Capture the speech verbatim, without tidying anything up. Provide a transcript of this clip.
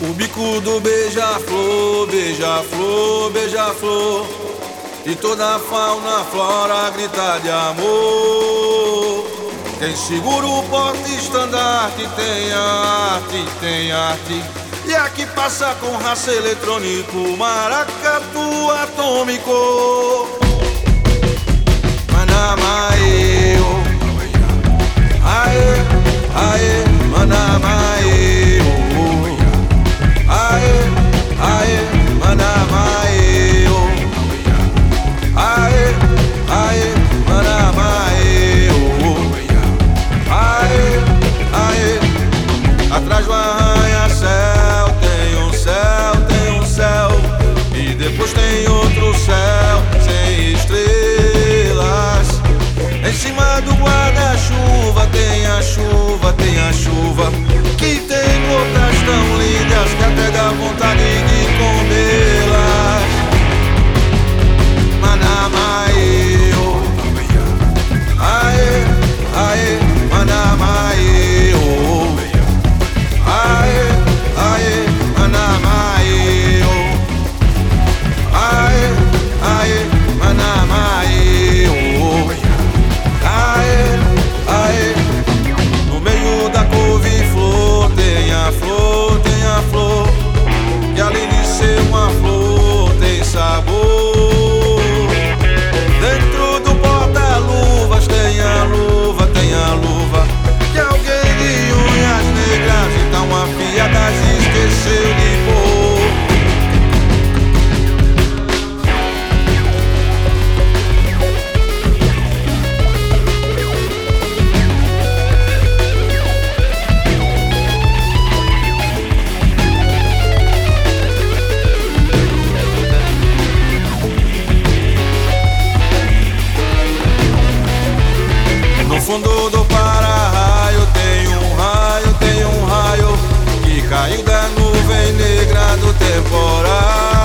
O bico do beija-flor, beija-flor, beija-flor, e toda a fauna, flora grita de amor. Quem segura o porta-estandarte tem arte, tem arte. E aqui passa com raça eletrônico, maracatu atômico. Manamae, oh. Aê, aê, manamae, oh. Aê, aê, manamae, oh. Aê, aê, manamae, oh. Aê, aê. Atrás do arranha-céu tem um céu, tem um céu, e depois tem outro céu sem estrelas. Em cima do guarda-chuva tem a chuva, tem a chuva, que tem gotas tão lindas que até dá vontade de comê-las. Manamae, oh. Aê, aê, manamae, oh. Aê, aê, manamae, oh. Aê, aê, manamae, oh. Aê, aê. No meio da couve-flor tem a flor, tem a flor, que além de ser uma flor tem sabor. Dentro do porta-luvas tem a luva, tem a luva, que alguém de unhas negras e tão afiadas esqueceu de pôr. No fundo do para-raio tem um raio, tem um raio, que cai da nuvem negra do temporal.